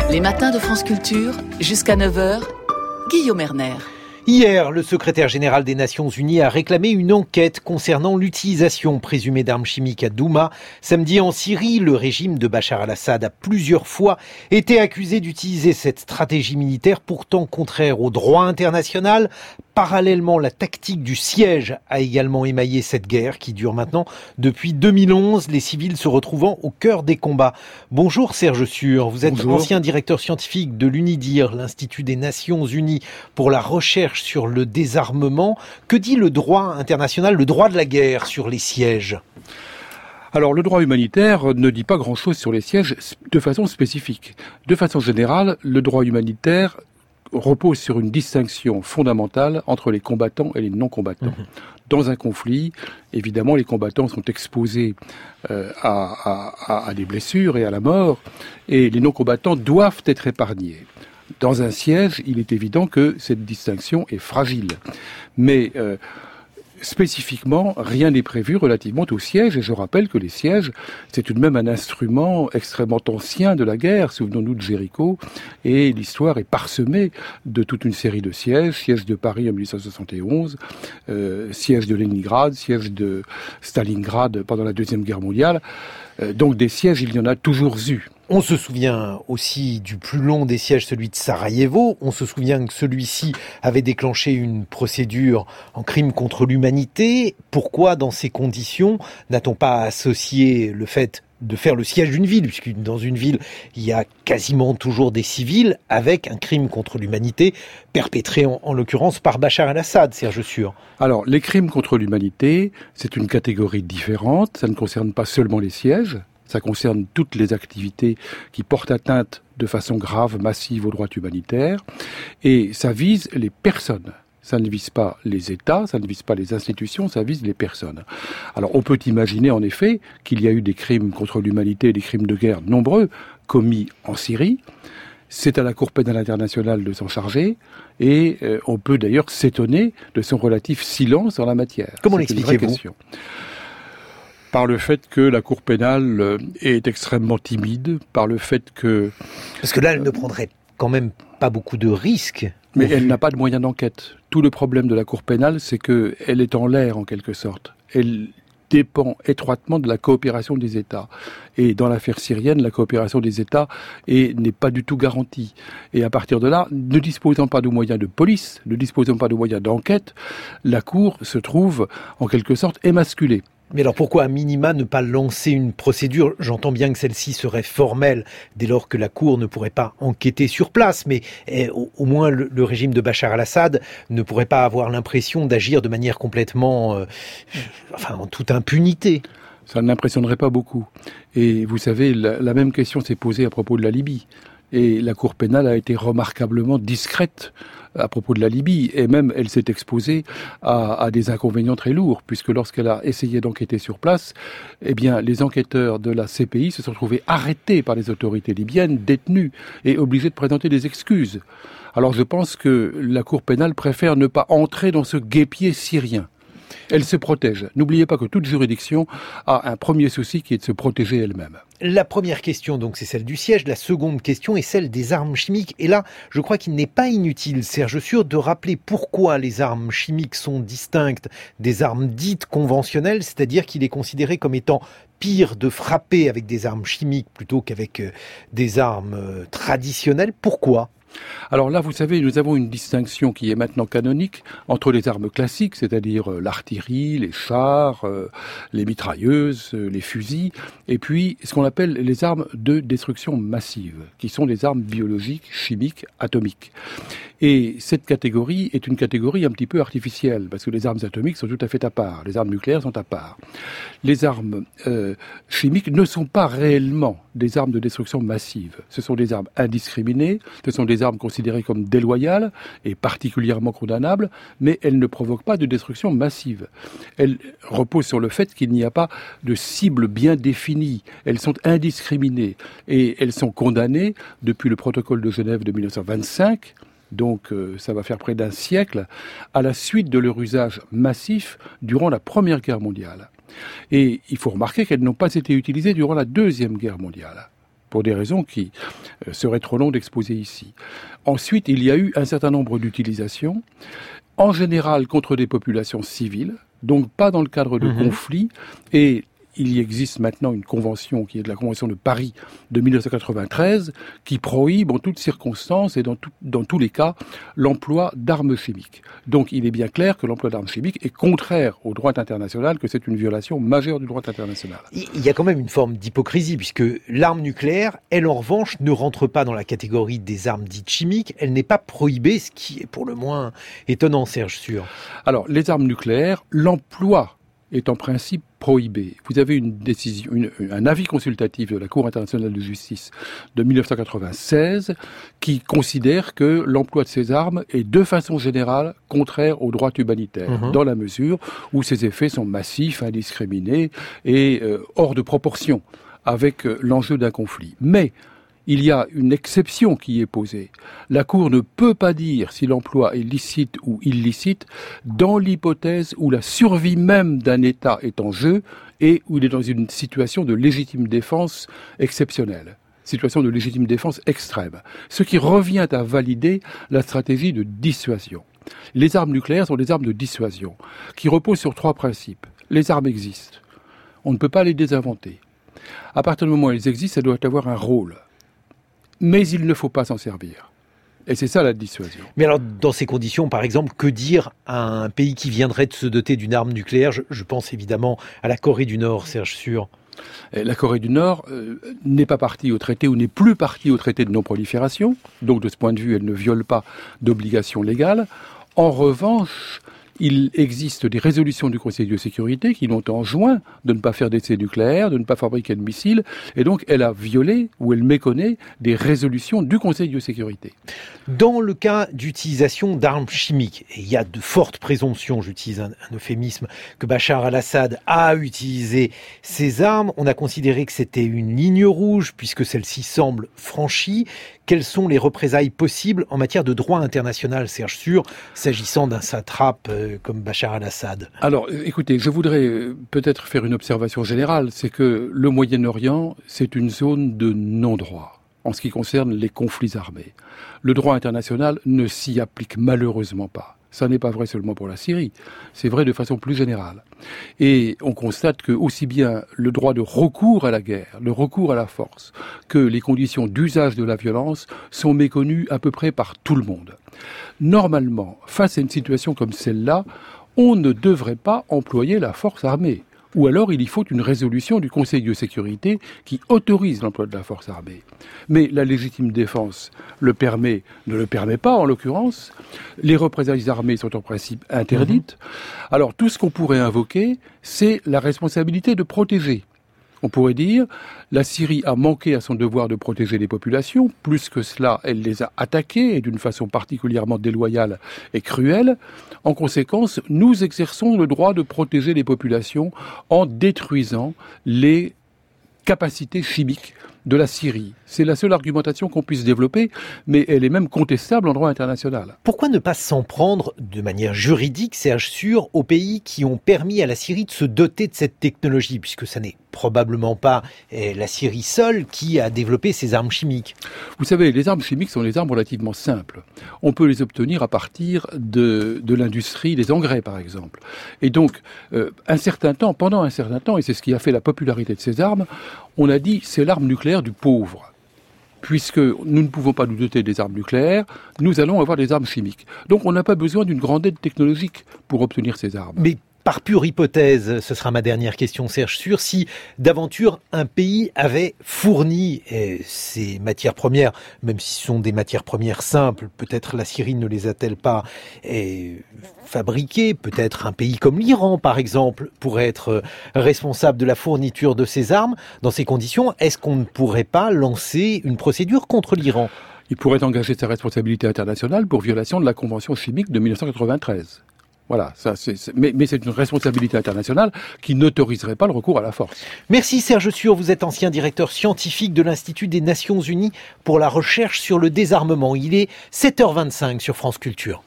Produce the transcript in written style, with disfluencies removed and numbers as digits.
Les matins de France Culture, jusqu'à 9h, Guillaume Erner. Hier, le secrétaire général des Nations Unies a réclamé une enquête concernant l'utilisation présumée d'armes chimiques à Douma. Samedi, en Syrie, le régime de Bachar al-Assad a plusieurs fois été accusé d'utiliser cette stratégie militaire pourtant contraire au droit international. Parallèlement, la tactique du siège a également émaillé cette guerre qui dure maintenant depuis 2011, les civils se retrouvant au cœur des combats. Bonjour Serge Sûr, vous êtes ancien directeur scientifique de l'UNIDIR, l'Institut des Nations Unies pour la recherche sur le désarmement. Que dit le droit international, le droit de la guerre sur les sièges ? Alors, le droit humanitaire ne dit pas grand-chose sur les sièges de façon spécifique. De façon générale, le droit humanitaire repose sur une distinction fondamentale entre les combattants et les non-combattants. Dans un conflit, évidemment, les combattants sont exposés à des blessures et à la mort, et les non-combattants doivent être épargnés. Dans un siège, il est évident que cette distinction est fragile. Mais spécifiquement, rien n'est prévu relativement aux sièges. Et je rappelle que les sièges, c'est tout de même un instrument extrêmement ancien de la guerre. Souvenons-nous de Jéricho. Et l'histoire est parsemée de toute une série de sièges. Siège de Paris en 1871, siège de Leningrad, siège de Stalingrad pendant la Deuxième Guerre mondiale. Donc des sièges, il y en a toujours eu. On se souvient aussi du plus long des sièges, celui de Sarajevo. On se souvient que celui-ci avait déclenché une procédure en crime contre l'humanité. Pourquoi, dans ces conditions, n'a-t-on pas associé le fait de faire le siège d'une ville, puisque dans une ville, il y a quasiment toujours des civils, avec un crime contre l'humanité perpétré en l'occurrence par Bachar al-Assad, Serge Sûr. Alors, les crimes contre l'humanité, c'est une catégorie différente. Ça ne concerne pas seulement les sièges. Ça concerne toutes les activités qui portent atteinte de façon grave, massive aux droits humanitaires. Et ça vise les personnes. Ça ne vise pas les États, ça ne vise pas les institutions, ça vise les personnes. Alors on peut imaginer en effet qu'il y a eu des crimes contre l'humanité, des crimes de guerre nombreux commis en Syrie. C'est à la Cour pénale internationale de s'en charger et on peut d'ailleurs s'étonner de son relatif silence en la matière. Comment l'expliquez-vous ? Par le fait que la Cour pénale est extrêmement timide, par le fait que... Parce que là, elle ne prendrait quand même pas beaucoup de risques. Mais elle n'a pas de moyens d'enquête. Tout le problème de la Cour pénale, c'est qu'elle est en l'air, en quelque sorte. Elle dépend étroitement de la coopération des États. Et dans l'affaire syrienne, la coopération des États n'est pas du tout garantie. Et à partir de là, ne disposant pas de moyens de police, ne disposant pas de moyens d'enquête, la Cour se trouve, en quelque sorte, émasculée. Mais alors pourquoi à minima ne pas lancer une procédure ? J'entends bien que celle-ci serait formelle dès lors que la Cour ne pourrait pas enquêter sur place, mais au moins le régime de Bachar al-Assad ne pourrait pas avoir l'impression d'agir de manière complètement, en toute impunité. Ça ne l'impressionnerait pas beaucoup. Et vous savez, la même question s'est posée à propos de la Libye. Et la Cour pénale a été remarquablement discrète à propos de la Libye, et même elle s'est exposée à des inconvénients très lourds, puisque lorsqu'elle a essayé d'enquêter sur place, eh bien, les enquêteurs de la CPI se sont trouvés arrêtés par les autorités libyennes, détenus, et obligés de présenter des excuses. Alors je pense que la Cour pénale préfère ne pas entrer dans ce guêpier syrien. Elle se protège. N'oubliez pas que toute juridiction a un premier souci qui est de se protéger elle-même. La première question, donc, c'est celle du siège. La seconde question est celle des armes chimiques. Et là, je crois qu'il n'est pas inutile, Serge Sûr, de rappeler pourquoi les armes chimiques sont distinctes des armes dites conventionnelles, c'est-à-dire qu'il est considéré comme étant pire de frapper avec des armes chimiques plutôt qu'avec des armes traditionnelles. Pourquoi ? Alors là, vous savez, nous avons une distinction qui est maintenant canonique entre les armes classiques, c'est-à-dire l'artillerie, les chars, les mitrailleuses, les fusils, et puis ce qu'on appelle les armes de destruction massive, qui sont les armes biologiques, chimiques, atomiques. Et cette catégorie est une catégorie un petit peu artificielle, parce que les armes atomiques sont tout à fait à part, les armes nucléaires sont à part. Les armes chimiques ne sont pas réellement des armes de destruction massive. Ce sont des armes indiscriminées, ce sont des armes considérées comme déloyales et particulièrement condamnables, mais elles ne provoquent pas de destruction massive. Elles reposent sur le fait qu'il n'y a pas de cible bien définie. Elles sont indiscriminées et elles sont condamnées depuis le protocole de Genève de 1925, donc ça va faire près d'un siècle, à la suite de leur usage massif durant la Première Guerre mondiale. Et il faut remarquer qu'elles n'ont pas été utilisées durant la Deuxième Guerre mondiale. pour des raisons qui seraient trop longues d'exposer ici. Ensuite, il y a eu un certain nombre d'utilisations, en général contre des populations civiles, donc pas dans le cadre de conflits, et il y existe maintenant une convention qui est de la Convention de Paris de 1993 qui prohibe en toutes circonstances et dans tous les cas l'emploi d'armes chimiques. Donc il est bien clair que l'emploi d'armes chimiques est contraire au droit international, que c'est une violation majeure du droit international. Il y a quand même une forme d'hypocrisie puisque l'arme nucléaire, elle en revanche, ne rentre pas dans la catégorie des armes dites chimiques. Elle n'est pas prohibée, ce qui est pour le moins étonnant, Serge Sur. Alors les armes nucléaires, l'emploi est en principe prohibé. Vous avez une décision, un avis consultatif de la Cour internationale de justice de 1996 qui considère que l'emploi de ces armes est de façon générale contraire au droit humanitaire, dans la mesure où ces effets sont massifs, indiscriminés et hors de proportion avec l'enjeu d'un conflit. Mais il y a une exception qui est posée. La Cour ne peut pas dire si l'emploi est licite ou illicite dans l'hypothèse où la survie même d'un État est en jeu et où il est dans une situation de légitime défense exceptionnelle, situation de légitime défense extrême, ce qui revient à valider la stratégie de dissuasion. Les armes nucléaires sont des armes de dissuasion qui reposent sur 3 principes. Les armes existent. On ne peut pas les désinventer. À partir du moment où elles existent, elles doivent avoir un rôle. Mais il ne faut pas s'en servir. Et c'est ça la dissuasion. Mais alors, dans ces conditions, par exemple, que dire à un pays qui viendrait de se doter d'une arme nucléaire ? Je pense évidemment à la Corée du Nord, Serge Sur. La Corée du Nord n'est pas partie au traité ou n'est plus partie au traité de non-prolifération. Donc de ce point de vue, elle ne viole pas d'obligations légales. En revanche, il existe des résolutions du Conseil de sécurité qui l'ont enjoint de ne pas faire d'essais nucléaires, de ne pas fabriquer de missiles, et donc elle a violé ou elle méconnaît des résolutions du Conseil de sécurité. Dans le cas d'utilisation d'armes chimiques, et il y a de fortes présomptions, j'utilise un euphémisme, que Bachar al-Assad a utilisé ces armes, on a considéré que c'était une ligne rouge puisque celle-ci semble franchie. Quelles sont les représailles possibles en matière de droit international, Serge Sur, s'agissant d'un satrape comme Bachar al-Assad ? Alors, écoutez, je voudrais peut-être faire une observation générale, c'est que le Moyen-Orient, c'est une zone de non-droit en ce qui concerne les conflits armés. Le droit international ne s'y applique malheureusement pas. Ça n'est pas vrai seulement pour la Syrie, c'est vrai de façon plus générale. Et on constate que aussi bien le droit de recours à la guerre, le recours à la force, que les conditions d'usage de la violence sont méconnues à peu près par tout le monde. Normalement, face à une situation comme celle-là, on ne devrait pas employer la force armée. Ou alors il y faut une résolution du Conseil de sécurité qui autorise l'emploi de la force armée. Mais la légitime défense ne le permet pas en l'occurrence. Les représailles armées sont en principe interdites. Alors tout ce qu'on pourrait invoquer, c'est la responsabilité de protéger. On pourrait dire, la Syrie a manqué à son devoir de protéger les populations. Plus que cela, elle les a attaquées et d'une façon particulièrement déloyale et cruelle. En conséquence, nous exerçons le droit de protéger les populations en détruisant les capacités chimiques de la Syrie. C'est la seule argumentation qu'on puisse développer, mais elle est même contestable en droit international. Pourquoi ne pas s'en prendre de manière juridique, Serge Sur, aux pays qui ont permis à la Syrie de se doter de cette technologie, puisque ça n'est probablement pas la Syrie seule qui a développé ces armes chimiques. Vous savez, les armes chimiques sont des armes relativement simples. On peut les obtenir à partir de l'industrie des engrais, par exemple. Et donc, pendant un certain temps, et c'est ce qui a fait la popularité de ces armes, on a dit c'est l'arme nucléaire du pauvre. Puisque nous ne pouvons pas nous doter des armes nucléaires, nous allons avoir des armes chimiques. Donc on n'a pas besoin d'une grande aide technologique pour obtenir ces armes. Mais par pure hypothèse, ce sera ma dernière question, Serge Sur, si d'aventure un pays avait fourni ces matières premières, même si ce sont des matières premières simples, peut-être la Syrie ne les a-t-elle pas fabriquées, peut-être un pays comme l'Iran par exemple pourrait être responsable de la fourniture de ces armes. Dans ces conditions, est-ce qu'on ne pourrait pas lancer une procédure contre l'Iran ? Il pourrait engager sa responsabilité internationale pour violation de la Convention chimique de 1993. Voilà, mais c'est une responsabilité internationale qui n'autoriserait pas le recours à la force. Merci Serge Sur, vous êtes ancien directeur scientifique de l'Institut des Nations Unies pour la recherche sur le désarmement. Il est 7h25 sur France Culture.